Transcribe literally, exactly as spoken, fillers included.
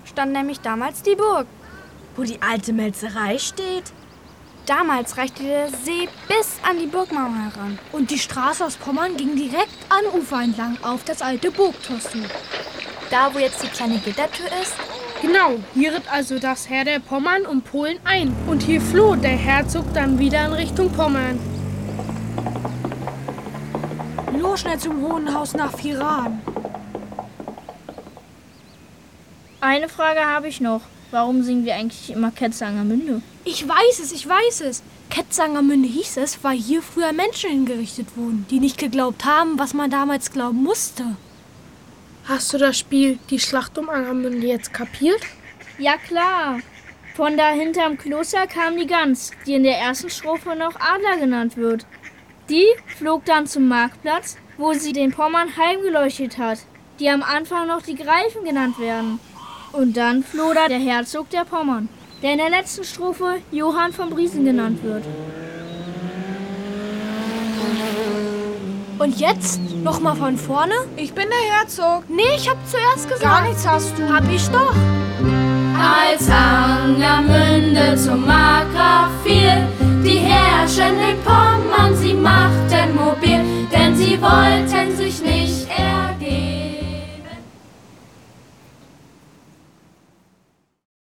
stand nämlich damals die Burg. Wo die alte Melzerei steht? Damals reichte der See bis an die Burgmauer heran. Und die Straße aus Pommern ging direkt am Ufer entlang auf das alte Burgtor zu. Da, wo jetzt die kleine Gittertür ist? Genau, hier ritt also das Heer der Pommern und Polen ein. Und hier floh der Herzog dann wieder in Richtung Pommern. Los schnell zum Hohen Haus nach Viran. Eine Frage habe ich noch. Warum singen wir eigentlich immer Ketzangermünde? Ich weiß es, ich weiß es. Ketzangermünde hieß es, weil hier früher Menschen hingerichtet wurden, die nicht geglaubt haben, was man damals glauben musste. Hast du das Spiel Die Schlacht um Angermünde jetzt kapiert? Ja klar. Von da hinterm Kloster kam die Gans, die in der ersten Strophe noch Adler genannt wird. Die flog dann zum Marktplatz, wo sie den Pommern heimgeleuchtet hat, die am Anfang noch die Greifen genannt werden. Und dann floh da der Herzog der Pommern, der in der letzten Strophe Johann von Briesen genannt wird. Und jetzt nochmal von vorne? Ich bin der Herzog. Nee, ich hab zuerst gesagt. Gar nichts hast du. Hab ich doch. Als Angermünde zum Markgraf fiel, die herrschenden Pommern, sie machten mobil, denn sie wollten sich nicht